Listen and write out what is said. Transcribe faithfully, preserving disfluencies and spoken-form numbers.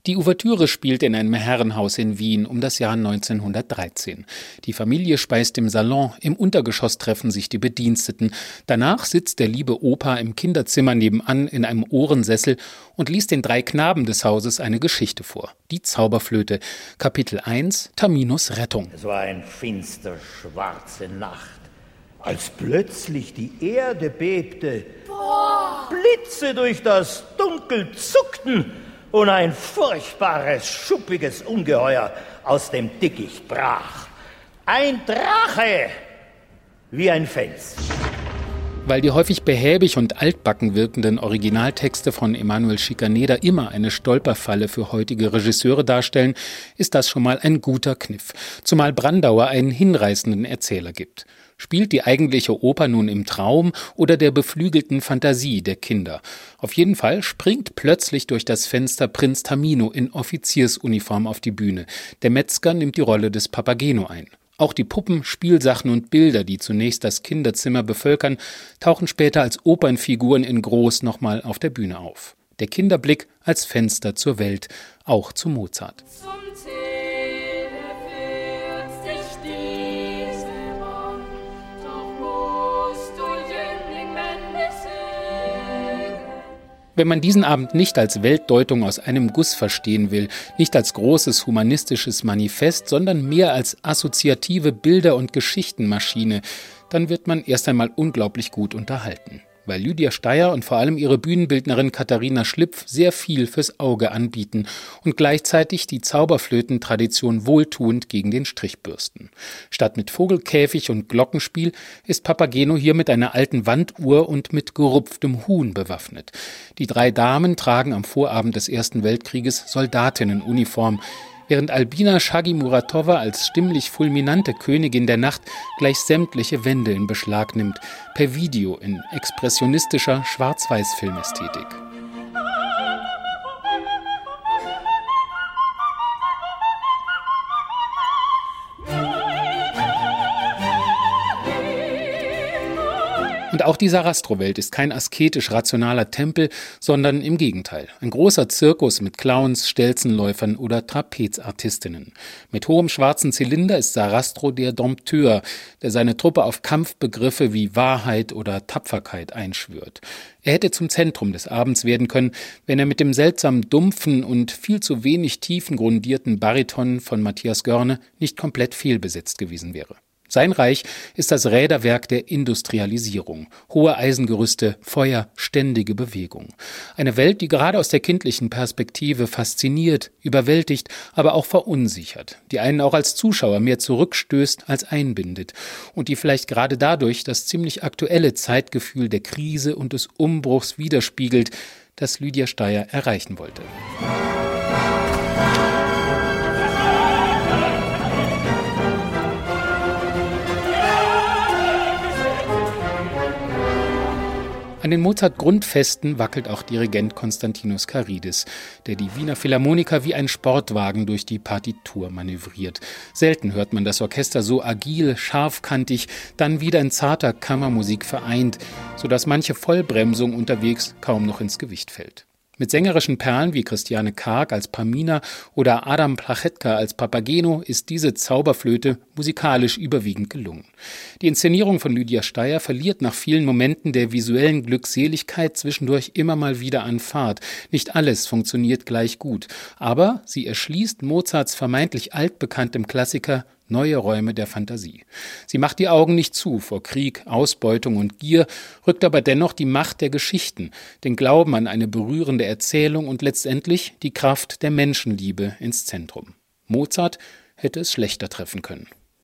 Die Ouvertüre spielt in einem Herrenhaus in Wien um das Jahr neunzehnhundertdreizehn. Die Familie speist im Salon, im Untergeschoss treffen sich die Bediensteten. Danach sitzt der liebe Opa im Kinderzimmer nebenan in einem Ohrensessel und liest den drei Knaben des Hauses eine Geschichte vor. Die Zauberflöte, Kapitel eins, Taminos Rettung. Es war eine finster, schwarze Nacht, als plötzlich die Erde bebte. Boah. Blitze durch das Dunkel zuckten und ein furchtbares, schuppiges Ungeheuer aus dem Dickicht brach. Ein Drache, wie ein Fels. Weil die häufig behäbig und altbacken wirkenden Originaltexte von Emanuel Schikaneder immer eine Stolperfalle für heutige Regisseure darstellen, ist das schon mal ein guter Kniff. Zumal Brandauer einen hinreißenden Erzähler gibt. Spielt die eigentliche Oper nun im Traum oder der beflügelten Fantasie der Kinder? Auf jeden Fall springt plötzlich durch das Fenster Prinz Tamino in Offiziersuniform auf die Bühne. Der Metzger nimmt die Rolle des Papageno ein. Auch die Puppen, Spielsachen und Bilder, die zunächst das Kinderzimmer bevölkern, tauchen später als Opernfiguren in groß nochmal auf der Bühne auf. Der Kinderblick als Fenster zur Welt, auch zu Mozart. Wenn man diesen Abend nicht als Weltdeutung aus einem Guss verstehen will, nicht als großes humanistisches Manifest, sondern mehr als assoziative Bilder- und Geschichtenmaschine, dann wird man erst einmal unglaublich gut unterhalten. Weil Lydia Steyer und vor allem ihre Bühnenbildnerin Katharina Schlipf sehr viel fürs Auge anbieten und gleichzeitig die Zauberflötentradition wohltuend gegen den Strich bürsten. Statt mit Vogelkäfig und Glockenspiel ist Papageno hier mit einer alten Wanduhr und mit gerupftem Huhn bewaffnet. Die drei Damen tragen am Vorabend des Ersten Weltkrieges Soldatinnenuniform, während Albina Shaggy-Muratova als stimmlich fulminante Königin der Nacht gleich sämtliche Wände in Beschlag nimmt, per Video in expressionistischer Schwarz-Weiß-Filmästhetik. Und auch die Sarastro-Welt ist kein asketisch-rationaler Tempel, sondern im Gegenteil. Ein großer Zirkus mit Clowns, Stelzenläufern oder Trapezartistinnen. Mit hohem schwarzen Zylinder ist Sarastro der Dompteur, der seine Truppe auf Kampfbegriffe wie Wahrheit oder Tapferkeit einschwört. Er hätte zum Zentrum des Abends werden können, wenn er mit dem seltsam dumpfen und viel zu wenig tiefengrundierten Bariton von Matthias Görne nicht komplett fehlbesetzt gewesen wäre. Sein Reich ist das Räderwerk der Industrialisierung. Hohe Eisengerüste, Feuer, ständige Bewegung. Eine Welt, die gerade aus der kindlichen Perspektive fasziniert, überwältigt, aber auch verunsichert, die einen auch als Zuschauer mehr zurückstößt als einbindet und die vielleicht gerade dadurch das ziemlich aktuelle Zeitgefühl der Krise und des Umbruchs widerspiegelt, das Lydia Steyer erreichen wollte. An den Mozart-Grundfesten wackelt auch Dirigent Konstantinos Karidis, der die Wiener Philharmoniker wie ein Sportwagen durch die Partitur manövriert. Selten hört man das Orchester so agil, scharfkantig, dann wieder in zarter Kammermusik vereint, sodass manche Vollbremsung unterwegs kaum noch ins Gewicht fällt. Mit sängerischen Perlen wie Christiane Karg als Pamina oder Adam Plachetka als Papageno ist diese Zauberflöte musikalisch überwiegend gelungen. Die Inszenierung von Lydia Steyer verliert nach vielen Momenten der visuellen Glückseligkeit zwischendurch immer mal wieder an Fahrt. Nicht alles funktioniert gleich gut, aber sie erschließt Mozarts vermeintlich altbekanntem Klassiker neue Räume der Fantasie. Sie macht die Augen nicht zu vor Krieg, Ausbeutung und Gier, rückt aber dennoch die Macht der Geschichten, den Glauben an eine berührende Erzählung und letztendlich die Kraft der Menschenliebe ins Zentrum. Mozart hätte es schlechter treffen können.